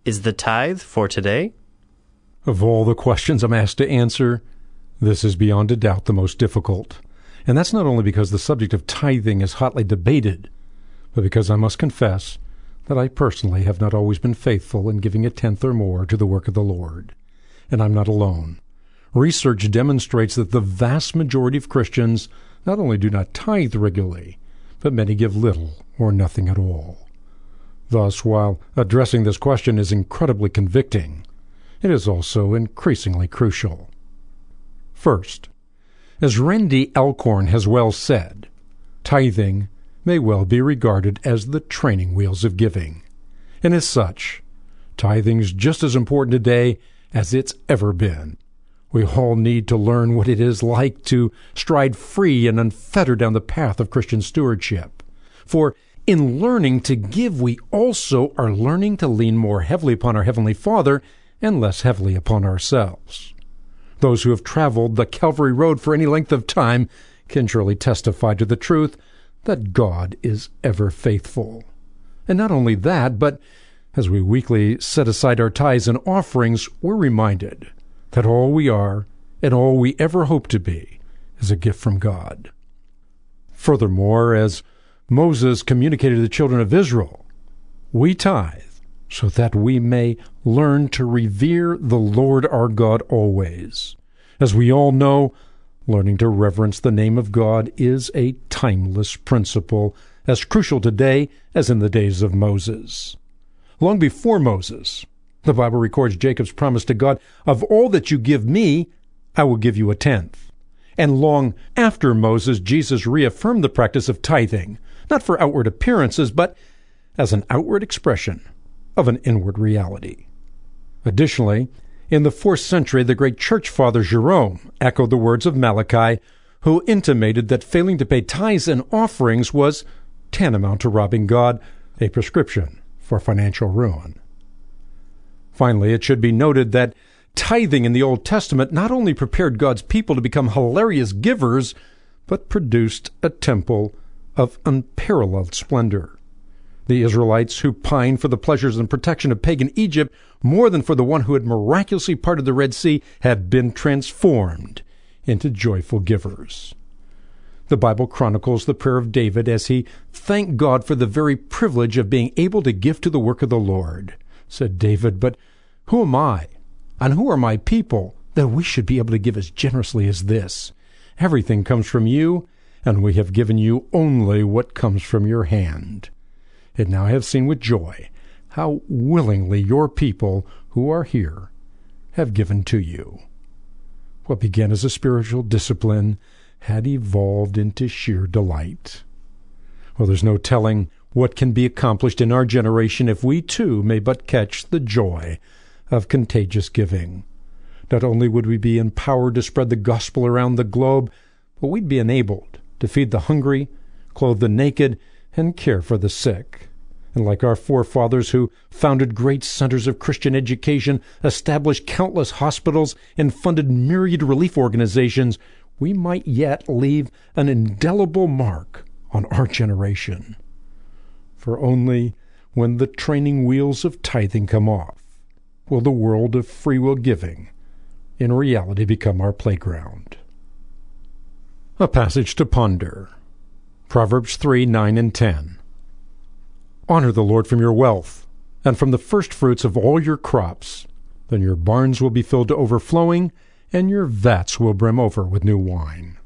is the tithe for today? Of all the questions I'm asked to answer, this is beyond a doubt the most difficult. And that's not only because the subject of tithing is hotly debated, but because I must confess that I personally have not always been faithful in giving a tenth or more to the work of the Lord. And I'm not alone. Research demonstrates that the vast majority of Christians not only do not tithe regularly, but many give little or nothing at all. Thus, while addressing this question is incredibly convicting, it is also increasingly crucial. First, as Randy Alcorn has well said, tithing may well be regarded as the training wheels of giving. And as such, tithing is just as important today as it's ever been. We all need to learn what it is like to stride free and unfettered down the path of Christian stewardship. For in learning to give, we also are learning to lean more heavily upon our Heavenly Father and less heavily upon ourselves. Those who have traveled the Calvary Road for any length of time can surely testify to the truth that God is ever faithful. And not only that, but as we weekly set aside our tithes and offerings, we're reminded that all we are and all we ever hope to be is a gift from God. Furthermore, as Moses communicated to the children of Israel, we tithe so that we may learn to revere the Lord our God always. As we all know, learning to reverence the name of God is a timeless principle, as crucial today as in the days of Moses. Long before Moses, the Bible records Jacob's promise to God, "Of all that you give me, I will give you a tenth." And long after Moses, Jesus reaffirmed the practice of tithing, not for outward appearances, but as an outward expression of an inward reality. Additionally, in the 4th century, the great church father Jerome echoed the words of Malachi, who intimated that failing to pay tithes and offerings was tantamount to robbing God, a prescription for financial ruin. Finally, it should be noted that tithing in the Old Testament not only prepared God's people to become hilarious givers, but produced a temple of unparalleled splendor. The Israelites, who pined for the pleasures and protection of pagan Egypt more than for the one who had miraculously parted the Red Sea, had been transformed into joyful givers. The Bible chronicles the prayer of David as he thanked God for the very privilege of being able to give to the work of the Lord. Said David, "But who am I, and who are my people, that we should be able to give as generously as this? Everything comes from you, and we have given you only what comes from your hand. And now I have seen with joy how willingly your people who are here have given to you." What began as a spiritual discipline had evolved into sheer delight. Well, there's no telling what can be accomplished in our generation if we too may but catch the joy of contagious giving. Not only would we be empowered to spread the gospel around the globe, but we'd be enabled to feed the hungry, clothe the naked, and care for the sick. And like our forefathers who founded great centers of Christian education, established countless hospitals, and funded myriad relief organizations, we might yet leave an indelible mark on our generation. For only when the training wheels of tithing come off will the world of free will giving in reality become our playground. A passage to ponder. Proverbs 3:9 and 10. Honor the Lord from your wealth, and from the first fruits of all your crops. Then your barns will be filled to overflowing, and your vats will brim over with new wine.